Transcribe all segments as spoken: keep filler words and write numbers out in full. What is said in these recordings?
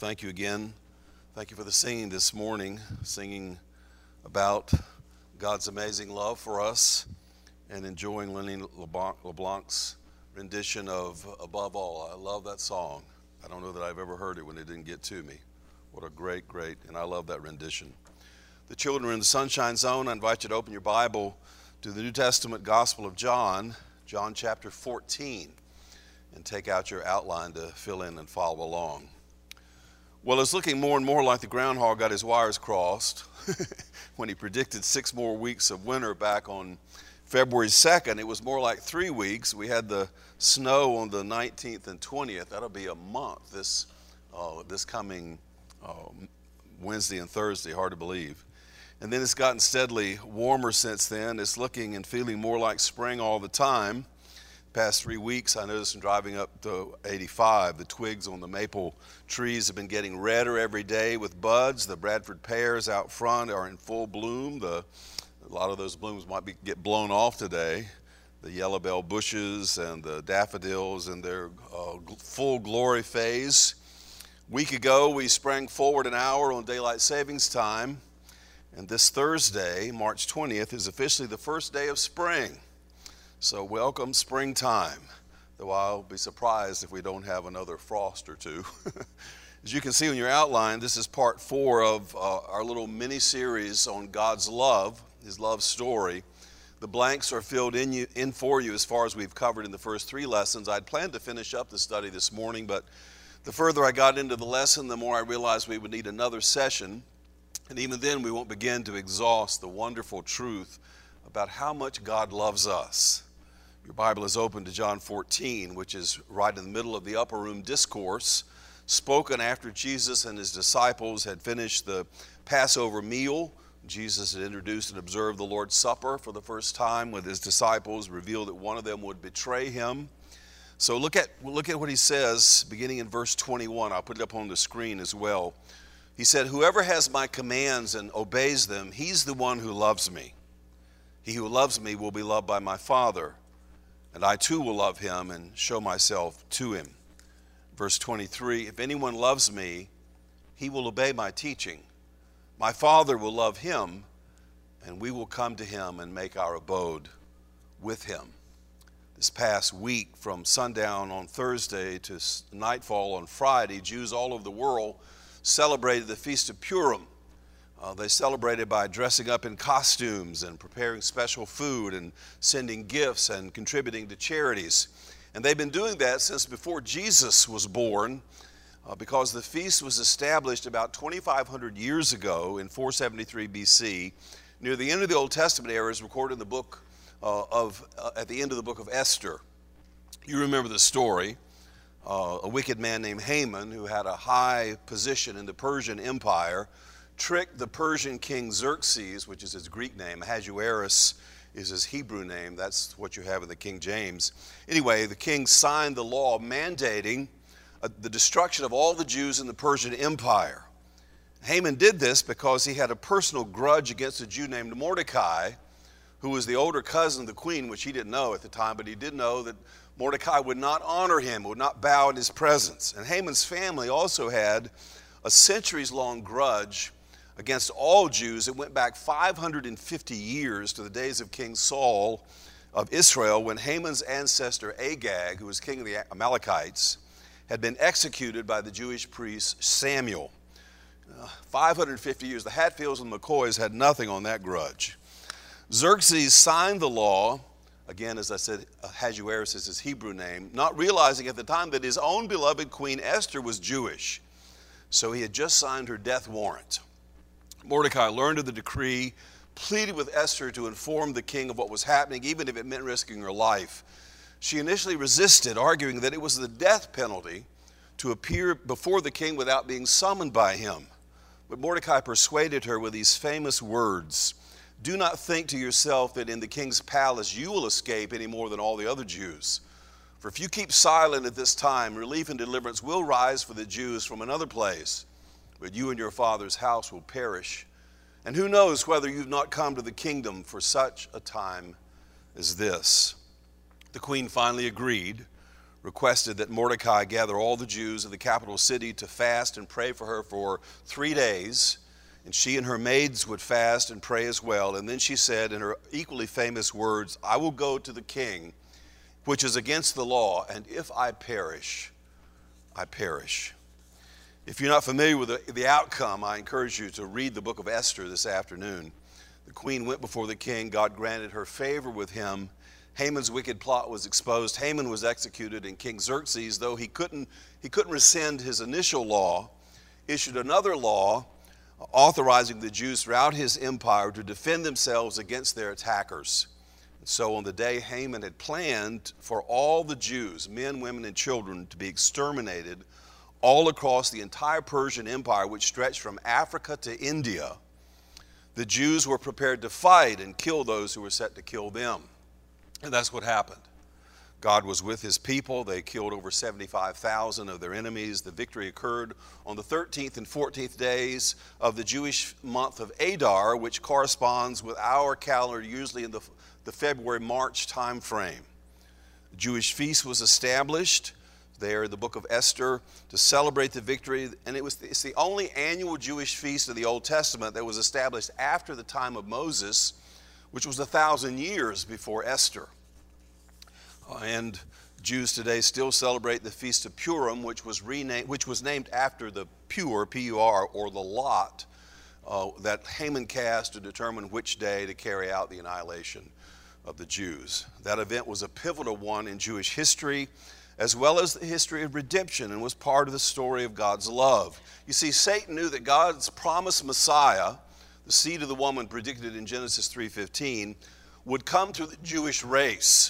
thank you again. Thank you for the singing this morning, singing about God's amazing love for us and enjoying Lenny LeBlanc, LeBlanc's rendition of Above All. I love that song. I don't know that I've ever heard it when it didn't get to me. What a great, great, and I love that rendition. The children are in the Sunshine Zone. I invite you to open your Bible to the New Testament Gospel of John, John chapter fourteen, and take out your outline to fill in and follow along. Well, it's looking more and more like the groundhog got his wires crossed when he predicted six more weeks of winter back on February second. It was more like three weeks. We had the snow on the nineteenth and twentieth. That'll be a month this, uh, this coming uh, Wednesday and Thursday, hard to believe. And then it's gotten steadily warmer since then. It's looking and feeling more like spring all the time. Past three weeks, I noticed in driving up to eighty-five, the twigs on the maple trees have been getting redder every day with buds. The Bradford pears out front are in full bloom. The, a lot of those blooms might be, get blown off today. The yellow bell bushes and the daffodils in their uh, full glory phase. A week ago, we sprang forward an hour on daylight savings time. And this Thursday, March twentieth, is officially the first day of spring. So welcome springtime, though I'll be surprised if we don't have another frost or two. As you can see on your outline, this is part four of uh, our little mini-series on God's love, His love story. The blanks are filled in, you, in for you as far as we've covered in the first three lessons. I'd planned to finish up the study this morning, but the further I got into the lesson, the more I realized we would need another session. And even then, we won't begin to exhaust the wonderful truth about how much God loves us. Your Bible is open to John fourteen, which is right in the middle of the upper room discourse, spoken after Jesus and his disciples had finished the Passover meal. Jesus had introduced and observed the Lord's Supper for the first time with his disciples, revealed that one of them would betray him. So look at, look at what he says, beginning in verse twenty-one. I'll put it up on the screen as well. He said, "Whoever has my commands and obeys them, he's the one who loves me. He who loves me will be loved by my Father, and I too will love him and show myself to him." Verse twenty-three, "If anyone loves me, he will obey my teaching. My Father will love him, and we will come to him and make our abode with him." This past week, from sundown on Thursday to nightfall on Friday, Jews all over the world celebrated the Feast of Purim. Uh, they celebrated by dressing up in costumes and preparing special food and sending gifts and contributing to charities. And they've been doing that since before Jesus was born, uh, because the feast was established about twenty-five hundred years ago in four seventy-three B C, near the end of the Old Testament era, is recorded in the book uh, of, uh, at the end of the book of Esther. You remember the story. Uh, a wicked man named Haman, who had a high position in the Persian Empire, tricked the Persian king Xerxes, which is his Greek name. Ahasuerus is his Hebrew name. That's what you have in the King James. Anyway, the king signed the law mandating uh, the destruction of all the Jews in the Persian Empire. Haman did this because he had a personal grudge against a Jew named Mordecai, who was the older cousin of the queen, which he didn't know at the time, but he did know that Mordecai would not honor him, would not bow in his presence. And Haman's family also had a centuries-long grudge against all Jews. It went back five hundred fifty years to the days of King Saul of Israel, when Haman's ancestor Agag, who was king of the Amalekites, had been executed by the Jewish priest Samuel. Uh, five hundred fifty years. The Hatfields and McCoys had nothing on that grudge. Xerxes signed the law. Again, as I said, Ahasuerus is his Hebrew name, not realizing at the time that his own beloved queen Esther was Jewish. So he had just signed her death warrant. Mordecai learned of the decree, pleaded with Esther to inform the king of what was happening, even if it meant risking her life. She initially resisted, arguing that it was the death penalty to appear before the king without being summoned by him. But Mordecai persuaded her with these famous words: "Do not think to yourself that in the king's palace you will escape any more than all the other Jews. For if you keep silent at this time, relief and deliverance will rise for the Jews from another place, but you and your father's house will perish. And who knows whether you've not come to the kingdom for such a time as this?" The queen finally agreed, requested that Mordecai gather all the Jews of the capital city to fast and pray for her for three days. And she and her maids would fast and pray as well. And then she said in her equally famous words, I will go to the king, which is against the law, and if I perish, I perish. If you're not familiar with the, the outcome, I encourage you to read the book of Esther this afternoon. The queen went before the king. God granted her favor with him. Haman's wicked plot was exposed. Haman was executed, and King Xerxes, though he couldn't, he couldn't rescind his initial law, issued another law authorizing the Jews throughout his empire to defend themselves against their attackers. And so on the day Haman had planned for all the Jews, men, women, and children, to be exterminated all across the entire Persian Empire, which stretched from Africa to India, the Jews were prepared to fight and kill those who were set to kill them. And that's what happened. God was with his people. They killed over seventy-five thousand of their enemies. The victory occurred on the thirteenth and fourteenth days of the Jewish month of Adar, which corresponds with our calendar, usually in the, the February-March time frame. The Jewish feast was established there in the book of Esther to celebrate the victory, and it was it's the only annual Jewish feast of the Old Testament that was established after the time of Moses, which was a thousand years before Esther. Uh, and Jews today still celebrate the Feast of Purim, which was renamed, which was named after the pur, P U R, or the lot uh, that Haman cast to determine which day to carry out the annihilation of the Jews. That event was a pivotal one in Jewish history, as well as the history of redemption, and was part of the story of God's love. You see, Satan knew that God's promised Messiah, the seed of the woman predicted in Genesis three fifteen, would come through the Jewish race.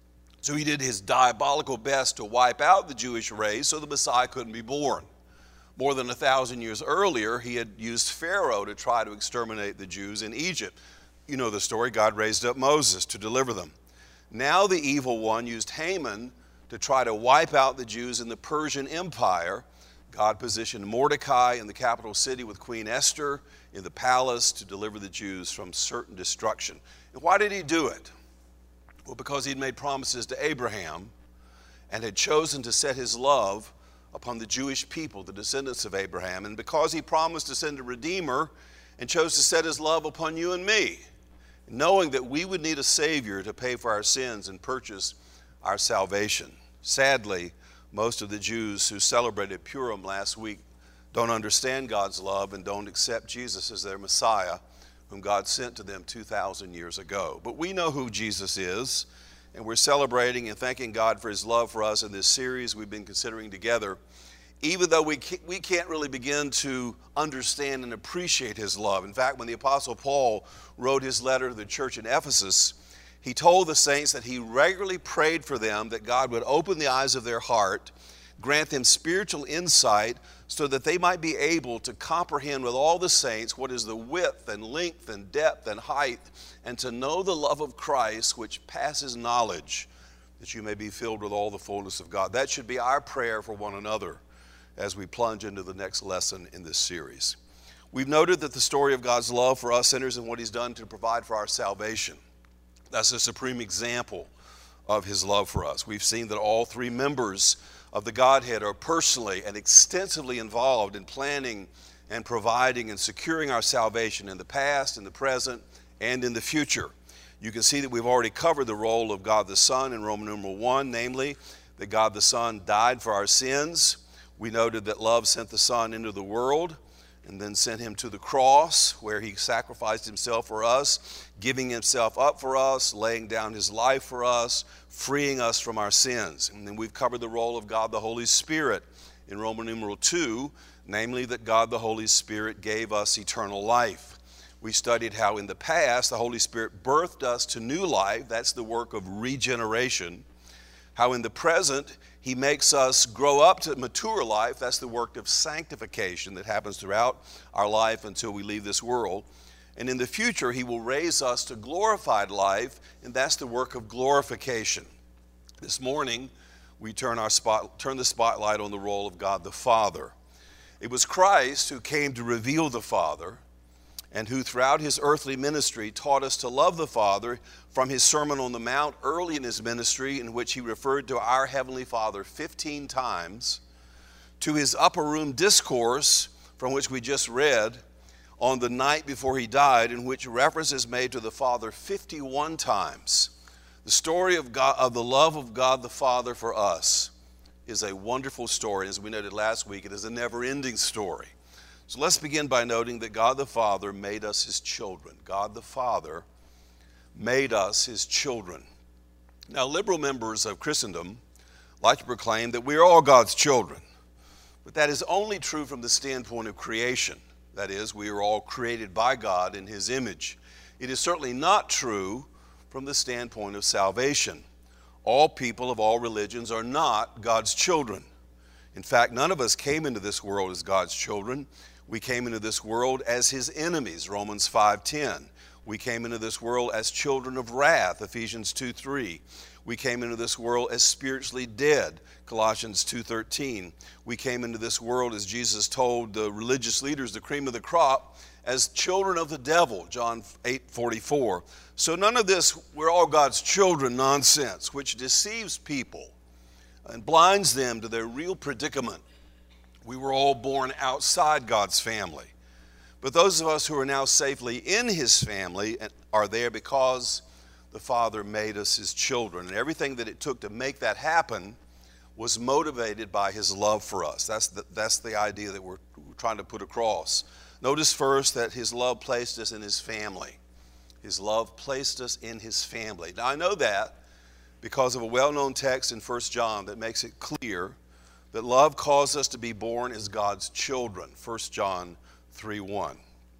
So he did his diabolical best to wipe out the Jewish race so the Messiah couldn't be born. More than a thousand years earlier, he had used Pharaoh to try to exterminate the Jews in Egypt. You know the story. God raised up Moses to deliver them. Now the evil one used Haman to try to wipe out the Jews in the Persian Empire. God positioned Mordecai in the capital city with Queen Esther in the palace to deliver the Jews from certain destruction. And why did he do it? Well, because he'd made promises to Abraham and had chosen to set his love upon the Jewish people, the descendants of Abraham, and because he promised to send a Redeemer and chose to set his love upon you and me, knowing that we would need a Savior to pay for our sins and purchase our salvation. Sadly, most of the Jews who celebrated Purim last week don't understand God's love and don't accept Jesus as their Messiah, whom God sent to them two thousand years ago. But we know who Jesus is, and we're celebrating and thanking God for his love for us in this series we've been considering together, even though we can't, we can't really begin to understand and appreciate his love. In fact, when the Apostle Paul wrote his letter to the church in Ephesus, he told the saints that he regularly prayed for them that God would open the eyes of their heart, grant them spiritual insight so that they might be able to comprehend with all the saints what is the width and length and depth and height, and to know the love of Christ which passes knowledge, that you may be filled with all the fullness of God. That should be our prayer for one another as we plunge into the next lesson in this series. We've noted that the story of God's love for us sinners and what he's done to provide for our salvation. That's a supreme example of his love for us. We've seen that all three members of the Godhead are personally and extensively involved in planning and providing and securing our salvation in the past, in the present, and in the future. You can see that we've already covered the role of God the Son in Roman numeral one, namely that God the Son died for our sins. We noted that love sent the Son into the world and then sent him to the cross, where he sacrificed himself for us, giving himself up for us, laying down his life for us, freeing us from our sins. And then we've covered the role of God the Holy Spirit in Roman numeral two, namely that God the Holy Spirit gave us eternal life. We studied how in the past the Holy Spirit birthed us to new life. That's the work of regeneration. How in the present he makes us grow up to mature life. That's the work of sanctification that happens throughout our life until we leave this world. And in the future, he will raise us to glorified life, and that's the work of glorification. This morning, we turn, our spot, turn the spotlight on the role of God the Father. It was Christ who came to reveal the Father, and who throughout his earthly ministry taught us to love the Father, from his Sermon on the Mount early in his ministry, in which he referred to our Heavenly Father fifteen times, to his upper room discourse, from which we just read, on the night before he died, in which reference is made to the Father fifty-one times. The story of God, of the love of God the Father for us, is a wonderful story. As we noted last week, it is a never-ending story. So let's begin by noting that God the Father made us his children. God the Father made us his children. Now, liberal members of Christendom like to proclaim that we are all God's children, but that is only true from the standpoint of creation. That is, we are all created by God in his image. It is certainly not true from the standpoint of salvation. All people of all religions are not God's children. In fact, none of us came into this world as God's children. We came into this world as his enemies, Romans five ten. We came into this world as children of wrath, Ephesians two three. We came into this world as spiritually dead, Colossians two thirteen. We came into this world, as Jesus told the religious leaders, the cream of the crop, as children of the devil, John eight forty-four. So none of this, we're all God's children nonsense, which deceives people and blinds them to their real predicament. We were all born outside God's family. But those of us who are now safely in his family are there because the Father made us his children. And everything that it took to make that happen was motivated by his love for us. That's the, that's the idea that we're, we're trying to put across. Notice first that his love placed us in his family. His love placed us in his family. Now I know that because of a well-known text in First John that makes it clear that love caused us to be born as God's children, First John three one.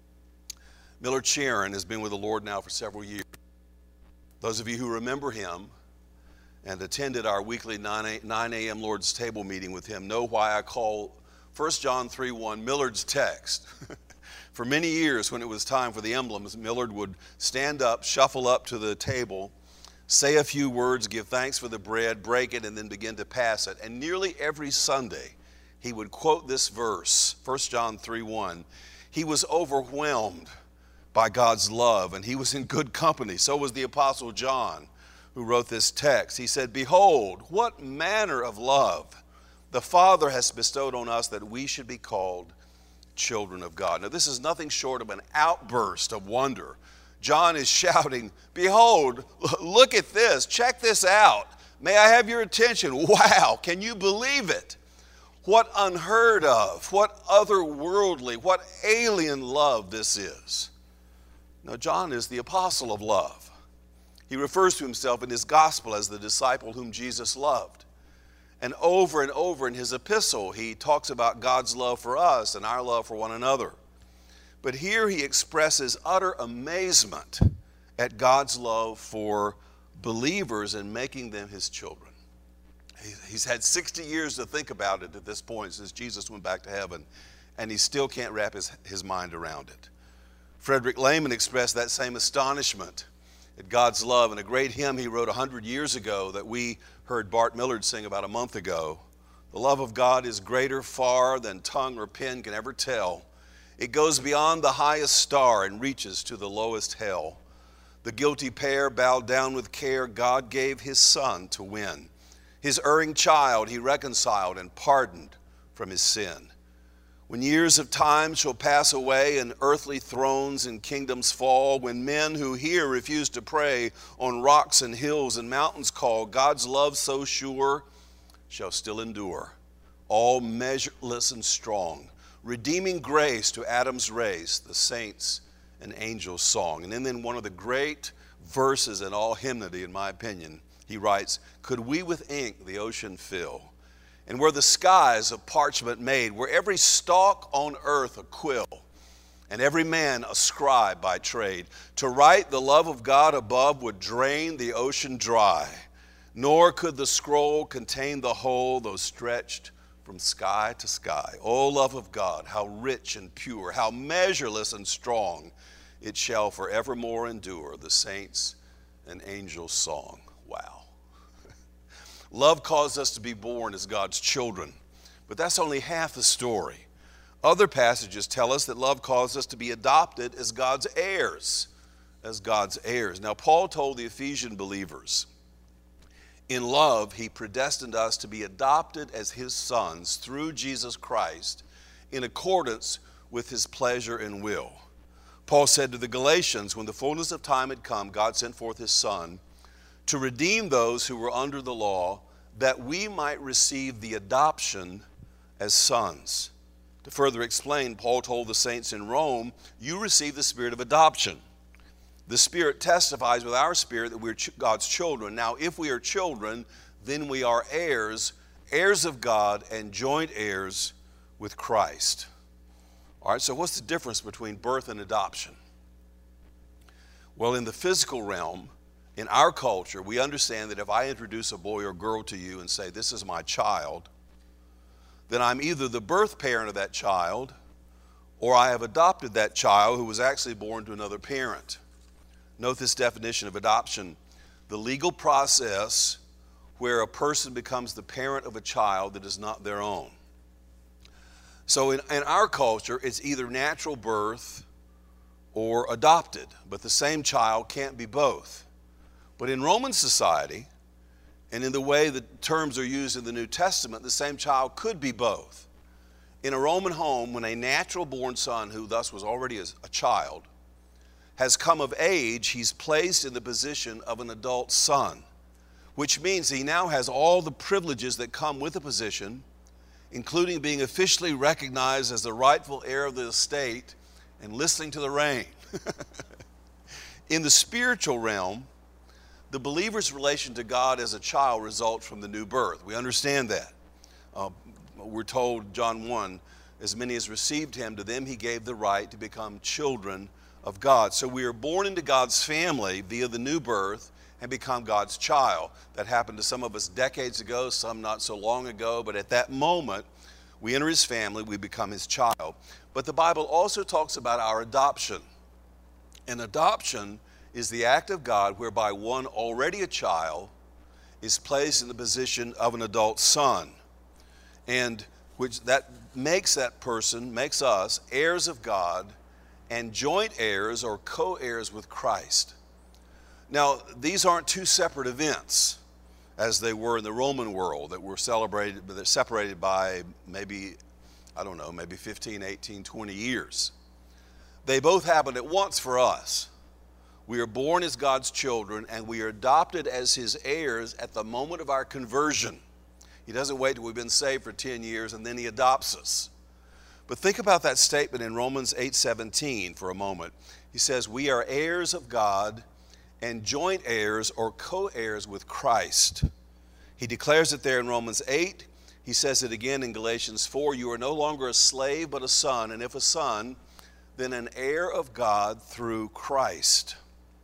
Millard Sharon has been with the Lord now for several years. Those of you who remember him and attended our weekly nine a.m. Lord's Table meeting with him know why I call First John three one Millard's text. For many years, when it was time for the emblems, Millard would stand up, shuffle up to the table, say a few words, give thanks for the bread, break it, and then begin to pass it. And nearly every Sunday, he would quote this verse, First John three one. He was overwhelmed by God's love, and he was in good company. So was the Apostle John, who wrote this text. He said, "Behold, what manner of love the Father has bestowed on us, that we should be called children of God." Now, this is nothing short of an outburst of wonder. John is shouting, "Behold, look at this, check this out. May I have your attention? Wow, can you believe it? What unheard of, what otherworldly, what alien love this is." Now, John is the apostle of love. He refers to himself in his gospel as the disciple whom Jesus loved. And over and over in his epistle, he talks about God's love for us and our love for one another. But here he expresses utter amazement at God's love for believers and making them his children. He's had sixty years to think about it at this point since Jesus went back to heaven, and he still can't wrap his, his mind around it. Frederick Lehman expressed that same astonishment at God's love in a great hymn he wrote one hundred years ago that we heard Bart Millard sing about a month ago. The love of God is greater far than tongue or pen can ever tell. It goes beyond the highest star and reaches to the lowest hell. The guilty pair bowed down with care, God gave his son to win. His erring child he reconciled and pardoned from his sin. When years of time shall pass away and earthly thrones and kingdoms fall, when men who here refuse to pray on rocks and hills and mountains call, God's love so sure shall still endure, all measureless and strong, redeeming grace to Adam's race, the saints and angels' song. And then one of the great verses in all hymnody, in my opinion, he writes, "Could we with ink the ocean fill, and were the skies of parchment made, were every stalk on earth a quill, and every man a scribe by trade, to write the love of God above would drain the ocean dry, nor could the scroll contain the whole, though stretched from sky to sky. O love of God, how rich and pure, how measureless and strong, it shall forevermore endure, the saints and angels' song." Wow. Love caused us to be born as God's children, but that's only half the story. Other passages tell us that love calls us to be adopted as God's heirs, as God's heirs. Now, Paul told the Ephesian believers, in love, he predestined us to be adopted as his sons through Jesus Christ in accordance with his pleasure and will. Paul said to the Galatians, when the fullness of time had come, God sent forth his Son to redeem those who were under the law, that we might receive the adoption as sons. To further explain, Paul told the saints in Rome, you receive the spirit of adoption. The Spirit testifies with our spirit that we're God's children. Now, if we are children, then we are heirs, heirs of God and joint heirs with Christ. All right, so what's the difference between birth and adoption? Well, in the physical realm, in our culture, we understand that if I introduce a boy or girl to you and say, this is my child, then I'm either the birth parent of that child or I have adopted that child who was actually born to another parent. Note this definition of adoption: the legal process where a person becomes the parent of a child that is not their own. So in, in our culture, it's either natural birth or adopted, but the same child can't be both. But in Roman society, and in the way the terms are used in the New Testament, the same child could be both. In a Roman home, when a natural-born son, who thus was already a, a child, has come of age, he's placed in the position of an adult son, which means he now has all the privileges that come with the position, including being officially recognized as the rightful heir of the estate and listening to the reign. In the spiritual realm, the believer's relation to God as a child results from the new birth. We understand that. Uh, we're told, John one, as many as received him, to them he gave the right to become children of God. So we are born into God's family via the new birth and become God's child. That happened to some of us decades ago, some not so long ago, but at that moment, we enter his family, we become his child. But the Bible also talks about our adoption. And adoption is the act of God whereby one already a child is placed in the position of an adult son, and which that makes that person, makes us heirs of God and joint heirs or co-heirs with Christ. Now, these aren't two separate events as they were in the Roman world that were celebrated, but they're separated by maybe, I don't know, maybe fifteen, eighteen, twenty years. They both happened at once for us. We are born as God's children and we are adopted as his heirs at the moment of our conversion. He doesn't wait till we've been saved for ten years and then he adopts us. But think about that statement in Romans eight seventeen for a moment. He says, we are heirs of God and joint heirs or co-heirs with Christ. He declares it there in Romans eight. He says it again in Galatians four. You are no longer a slave but a son, and if a son, then an heir of God through Christ.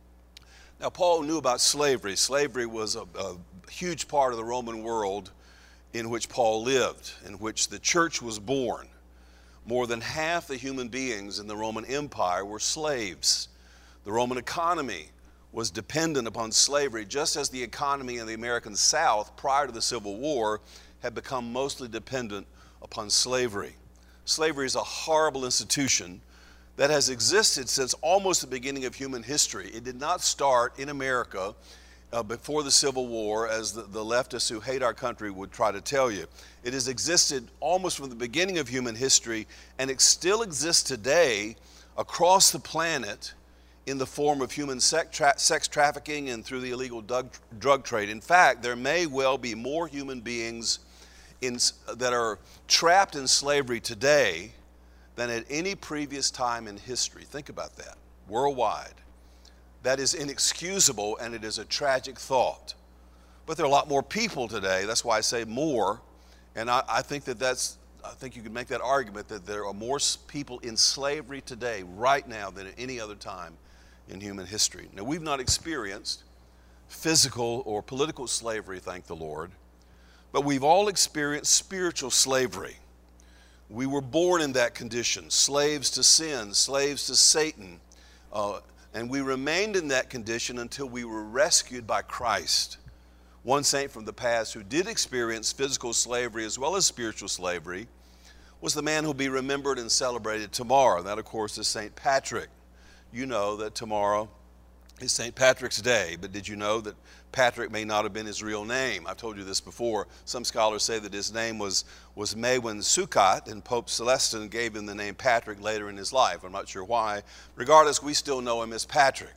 Now, Paul knew about slavery. Slavery was a, a huge part of the Roman world in which Paul lived, in which the church was born. More than half the human beings in the Roman Empire were slaves. The Roman economy was dependent upon slavery, just as the economy in the American South prior to the Civil War had become mostly dependent upon slavery. Slavery is a horrible institution that has existed since almost the beginning of human history. It did not start in America uh, before the Civil War, as the, the leftists who hate our country would try to tell you. It has existed almost from the beginning of human history, and it still exists today across the planet in the form of human sex, tra- sex trafficking and through the illegal drug, drug trade. In fact, there may well be more human beings in, that are trapped in slavery today than at any previous time in history. Think about that, worldwide. That is inexcusable, and it is a tragic thought. But there are a lot more people today. That's why I say more. And I, I think that that's, I think you could make that argument that there are more people in slavery today, right now, than at any other time in human history. Now, we've not experienced physical or political slavery, thank the Lord, but we've all experienced spiritual slavery. We were born in that condition, slaves to sin, slaves to Satan, uh, and we remained in that condition until we were rescued by Christ. One saint from the past who did experience physical slavery as well as spiritual slavery was the man who will be remembered and celebrated tomorrow. That, of course, is Saint Patrick. You know that tomorrow is Saint Patrick's Day, but did you know that Patrick may not have been his real name? I've told you this before. Some scholars say that his name was, was Maewyn Succat, and Pope Celestine gave him the name Patrick later in his life. I'm not sure why. Regardless, we still know him as Patrick.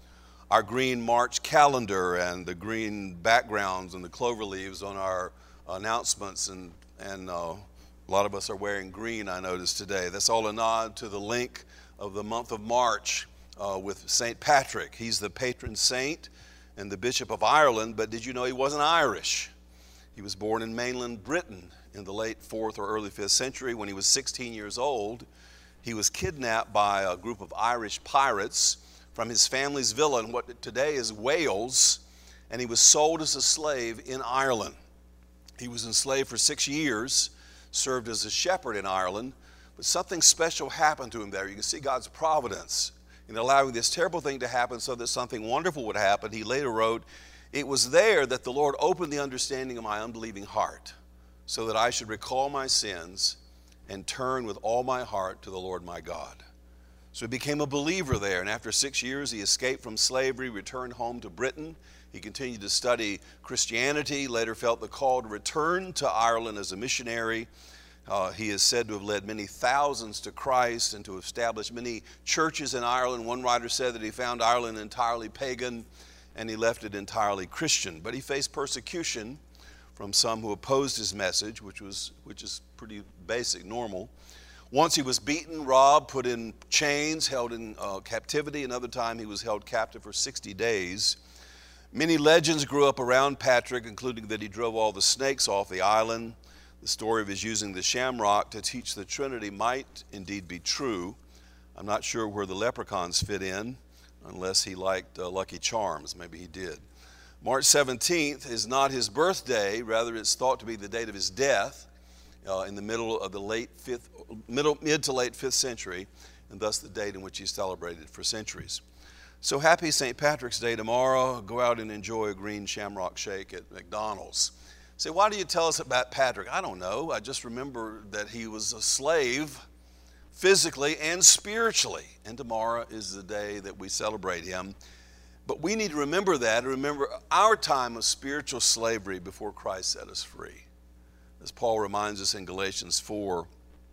Our green March calendar and the green backgrounds and the clover leaves on our announcements, and, and uh, a lot of us are wearing green, I noticed today. That's all a nod to the link of the month of March uh, with Saint Patrick. He's the patron saint and the Bishop of Ireland, but did you know he wasn't Irish? He was born in mainland Britain in the late fourth or early fifth century. When he was sixteen years old, he was kidnapped by a group of Irish pirates from his family's villa in what today is Wales, and he was sold as a slave in Ireland. He was enslaved for six years, served as a shepherd in Ireland, but something special happened to him there. You can see God's providence in allowing this terrible thing to happen so that something wonderful would happen. He later wrote, "It was there that the Lord opened the understanding of my unbelieving heart, so that I should recall my sins and turn with all my heart to the Lord my God." So he became a believer there, and after six years he escaped from slavery, returned home to Britain. He continued to study Christianity, later felt the call to return to Ireland as a missionary. Uh, he is said to have led many thousands to Christ and to establish many churches in Ireland. One writer said that he found Ireland entirely pagan and he left it entirely Christian. But he faced persecution from some who opposed his message, which was which is pretty basic, normal. Once he was beaten, robbed, put in chains, held in uh, captivity. Another time he was held captive for sixty days. Many legends grew up around Patrick, including that he drove all the snakes off the island. The story of his using the shamrock to teach the Trinity might indeed be true. I'm not sure where the leprechauns fit in, unless he liked uh, Lucky Charms. Maybe he did. March seventeenth is not his birthday. Rather, it's thought to be the date of his death uh, in the middle of the late fifth, middle, mid to late fifth century, and thus the date in which he celebrated for centuries. So happy Saint Patrick's Day tomorrow. Go out and enjoy a green shamrock shake at McDonald's. Say, why do you tell us about Patrick? I don't know. I just remember that he was a slave physically and spiritually. And tomorrow is the day that we celebrate him. But we need to remember that and remember our time of spiritual slavery before Christ set us free. As Paul reminds us in Galatians four,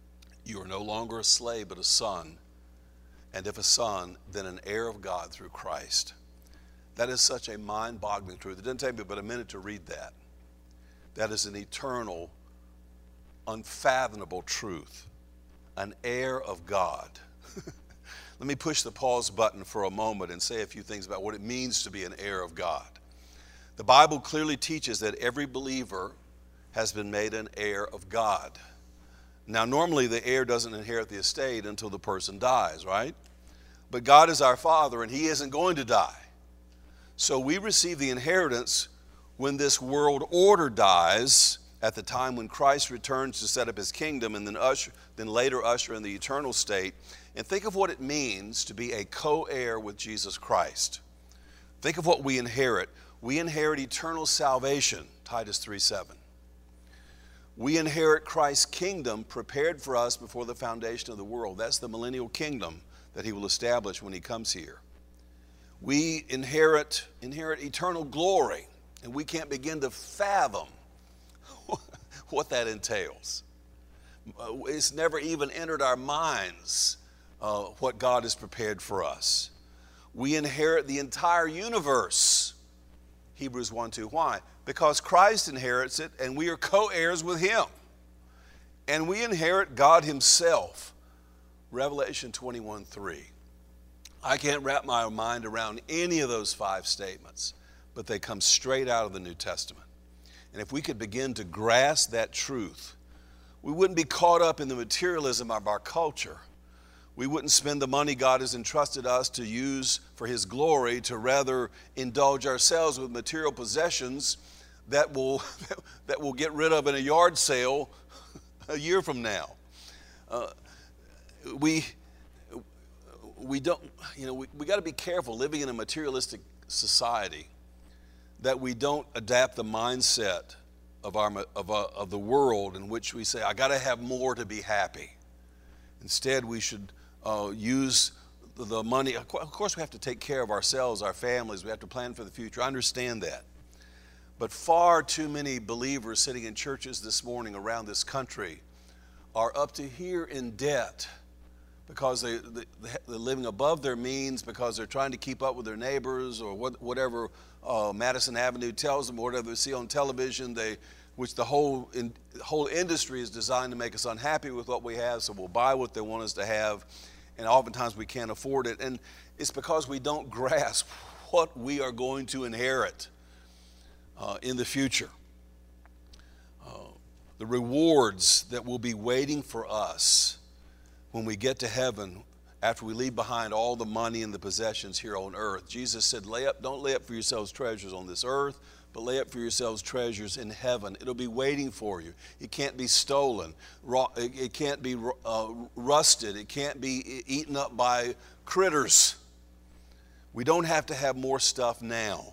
you are no longer a slave but a son. And if a son, then an heir of God through Christ. That is such a mind-boggling truth. It doesn't take me but a minute to read that. That is an eternal, unfathomable truth. An heir of God. Let me push the pause button for a moment and say a few things about what it means to be an heir of God. The Bible clearly teaches that every believer has been made an heir of God. Now, normally the heir doesn't inherit the estate until the person dies, right? But God is our Father and He isn't going to die. So we receive the inheritance when this world order dies, at the time when Christ returns to set up His kingdom and then, usher, then later usher in the eternal state. And think of what it means to be a co-heir with Jesus Christ. Think of what we inherit. We inherit eternal salvation, Titus three seven. We inherit Christ's kingdom prepared for us before the foundation of the world. That's the millennial kingdom that He will establish when He comes here. We inherit, inherit eternal glory. And we can't begin to fathom what that entails. It's never even entered our minds uh, what God has prepared for us. We inherit the entire universe. Hebrews one two. Why? Because Christ inherits it and we are co-heirs with Him. And we inherit God Himself. Revelation twenty-one three. I can't wrap my mind around any of those five statements, but they come straight out of the New Testament. And if we could begin to grasp that truth, we wouldn't be caught up in the materialism of our culture. We wouldn't spend the money God has entrusted us to use for His glory to rather indulge ourselves with material possessions that will, that we'll get rid of in a yard sale a year from now. Uh, we, we don't, you know, we, we got to be careful living in a materialistic society that we don't adapt the mindset of, our, of, uh, of the world in which we say, I got to have more to be happy. Instead, we should uh, use the money. Of course, we have to take care of ourselves, our families. We have to plan for the future. I understand that. But far too many believers sitting in churches this morning around this country are up to here in debt because they, they, they're living above their means, because they're trying to keep up with their neighbors, or what, whatever uh, Madison Avenue tells them, or whatever they see on television, they, which the whole, in, whole industry is designed to make us unhappy with what we have, so we'll buy what they want us to have, and oftentimes we can't afford it. And it's because we don't grasp what we are going to inherit uh, in the future. Uh, the rewards that will be waiting for us when we get to heaven, after we leave behind all the money and the possessions here on earth. Jesus said, lay up, don't lay up for yourselves treasures on this earth, but lay up for yourselves treasures in heaven. It'll be waiting for you. It can't be stolen. It can't be uh, rusted. It can't be eaten up by critters. We don't have to have more stuff now.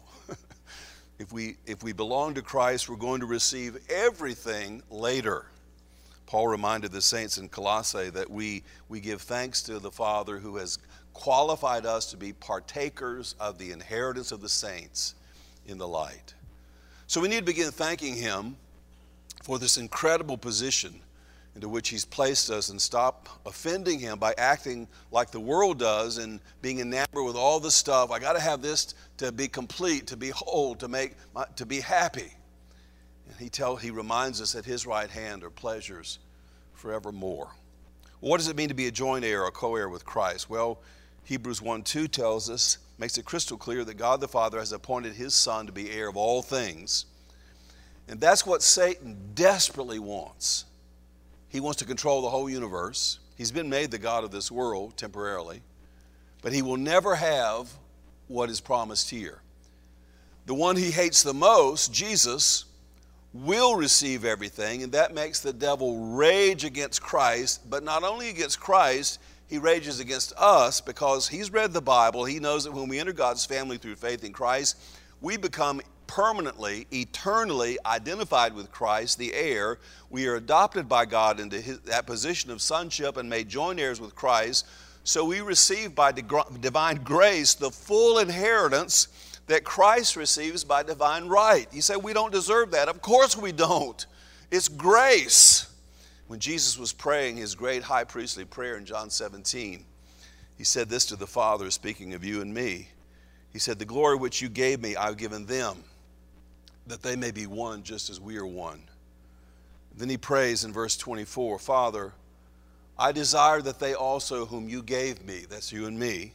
If we, if we belong to Christ, we're going to receive everything later. Paul reminded the saints in Colossae that we, we give thanks to the Father who has qualified us to be partakers of the inheritance of the saints in the light. So we need to begin thanking Him for this incredible position into which He's placed us, and stop offending Him by acting like the world does and being enamored with all the stuff. I got to have this to be complete, to be whole, to make my, to be happy. And he, tell, he reminds us at His right hand are pleasures forevermore. Well, what does it mean to be a joint heir or co-heir with Christ? Well, Hebrews one two tells us, makes it crystal clear that God the Father has appointed His Son to be heir of all things. And that's what Satan desperately wants. He wants to control the whole universe. He's been made the God of this world temporarily, but he will never have what is promised here. The one he hates the most, Jesus, will receive everything, and that makes the devil rage against Christ. But not only against Christ, he rages against us, because he's read the Bible. He knows that when we enter God's family through faith in Christ, we become permanently, eternally identified with Christ, the heir. We are adopted by God into his, that position of sonship, and made joint heirs with Christ. So we receive by divine grace the full inheritance that Christ receives by divine right. You say, we don't deserve that. Of course we don't. It's grace. When Jesus was praying his great high priestly prayer in John seventeen, he said this to the Father, speaking of you and me. He said, the glory which you gave me, I've given them, that they may be one just as we are one. Then he prays in verse twenty-four, Father, I desire that they also whom you gave me, that's you and me,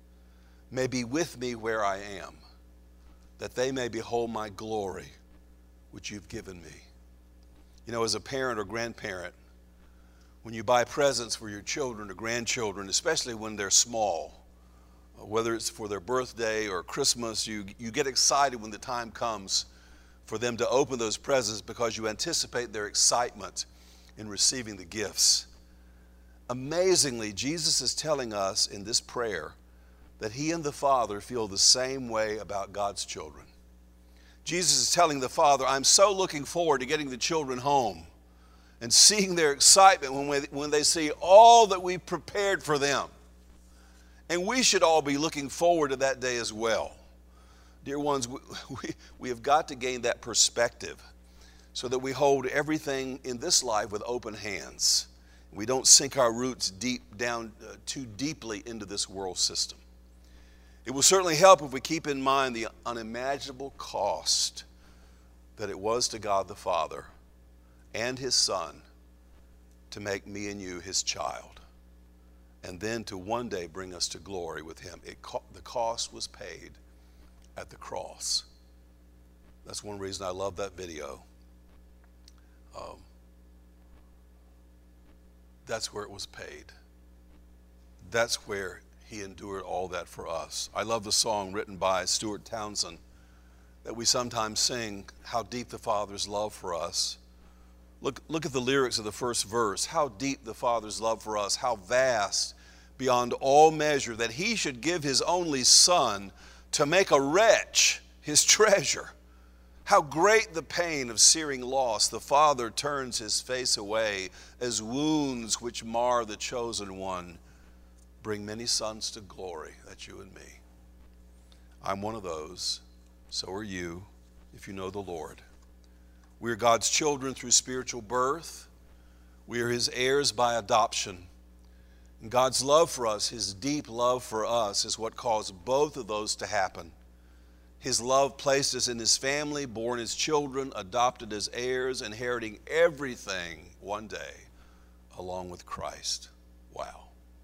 may be with me where I am, that they may behold my glory, which you've given me. You know, as a parent or grandparent, when you buy presents for your children or grandchildren, especially when they're small, whether it's for their birthday or Christmas, you, you get excited when the time comes for them to open those presents, because you anticipate their excitement in receiving the gifts. Amazingly, Jesus is telling us in this prayer that he and the Father feel the same way about God's children. Jesus is telling the Father, I'm so looking forward to getting the children home and seeing their excitement when, we, when they see all that we've prepared for them. And we should all be looking forward to that day as well. Dear ones, we, we, we have got to gain that perspective so that we hold everything in this life with open hands. We don't sink our roots deep down uh, too deeply into this world system. It will certainly help if we keep in mind the unimaginable cost that it was to God the Father and his Son to make me and you his child, and then to one day bring us to glory with him. It co- the cost was paid at the cross. That's one reason I love that video. Um, that's where it was paid. That's where he endured all that for us. I love the song written by Stuart Townsend that we sometimes sing, How Deep the Father's Love for Us. Look, look at the lyrics of the first verse. How deep the Father's love for us, how vast beyond all measure, that he should give his only Son to make a wretch his treasure. How great the pain of searing loss, the Father turns his face away, as wounds which mar the chosen one bring many sons to glory. That's you and me. I'm one of those. So are you, if you know the Lord. We are God's children through spiritual birth. We are his heirs by adoption. And God's love for us, his deep love for us, is what caused both of those to happen. His love placed us in his family, born as children, adopted as heirs, inheriting everything one day along with Christ. Wow.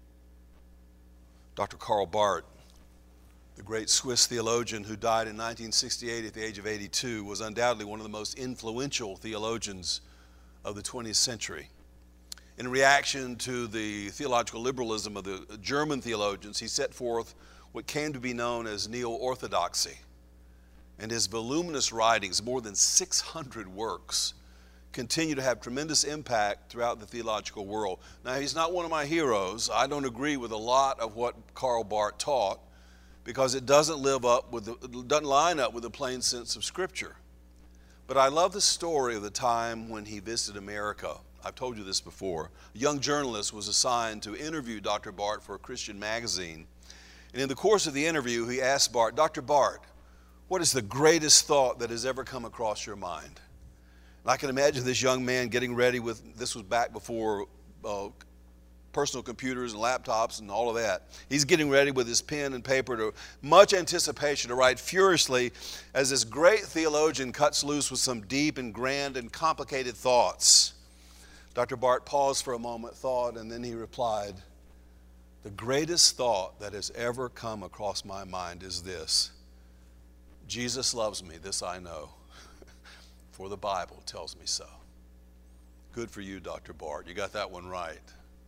Doctor Karl Barth, the great Swiss theologian who died in nineteen sixty-eight at the age of eighty-two, was undoubtedly one of the most influential theologians of the twentieth century. In reaction to the theological liberalism of the German theologians, he set forth what came to be known as neo-orthodoxy. And his voluminous writings, more than six hundred works, continue to have tremendous impact throughout the theological world. Now, he's not one of my heroes. I don't agree with a lot of what Karl Barth taught because it doesn't live up with the, it doesn't line up with the plain sense of Scripture. But I love the story of the time when he visited America. I've told you this before. A young journalist was assigned to interview Doctor Barth for a Christian magazine. And in the course of the interview, he asked Barth, Doctor Barth, what is the greatest thought that has ever come across your mind? And I can imagine this young man getting ready with, this was back before uh, personal computers and laptops and all of that. He's getting ready with his pen and paper to much anticipation to write furiously as this great theologian cuts loose with some deep and grand and complicated thoughts. Doctor Barth paused for a moment, thought, and then he replied, the greatest thought that has ever come across my mind is this: Jesus loves me, this I know, for the Bible tells me so. Good for you, Doctor Barth. You got that one right.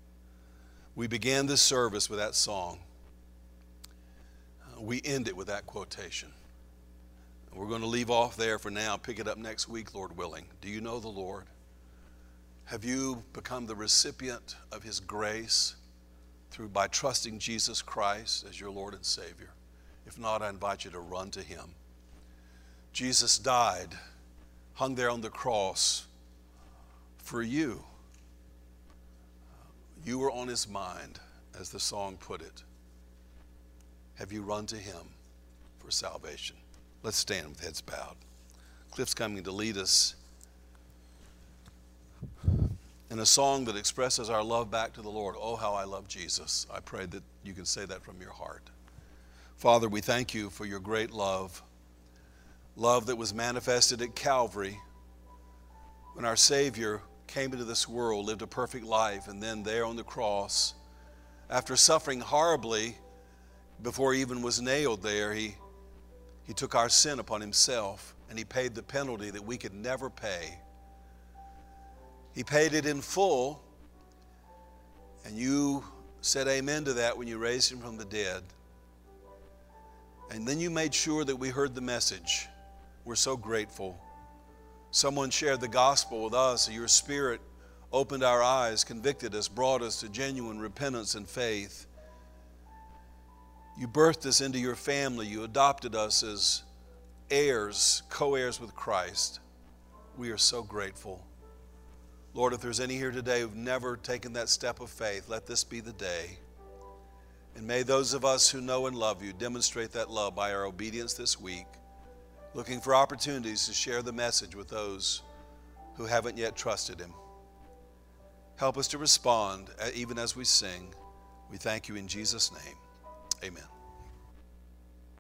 We began this service with that song. We end it with that quotation. We're going to leave off there for now, pick it up next week, Lord willing. Do you know the Lord? Have you become the recipient of his grace through by trusting Jesus Christ as your Lord and Savior? If not, I invite you to run to him. Jesus died, hung there on the cross for you. You were on his mind, as the song put it. Have you run to him for salvation? Let's stand with heads bowed. Cliff's coming to lead us in a song that expresses our love back to the Lord. Oh, how I love Jesus. I pray that you can say that from your heart. Father, we thank you for your great love, love that was manifested at Calvary when our Savior came into this world, lived a perfect life, and then there on the cross, after suffering horribly before he even was nailed there, he, he took our sin upon himself, and he paid the penalty that we could never pay. He paid it in full, and you said amen to that when you raised him from the dead. And then you made sure that we heard the message. We're so grateful. Someone shared the gospel with us. Your Spirit opened our eyes, convicted us, brought us to genuine repentance and faith. You birthed us into your family. You adopted us as heirs, co-heirs with Christ. We are so grateful. Lord, if there's any here today who've never taken that step of faith, let this be the day. And may those of us who know and love you demonstrate that love by our obedience this week, looking for opportunities to share the message with those who haven't yet trusted him. Help us to respond even as we sing. We thank you in Jesus' name. Amen.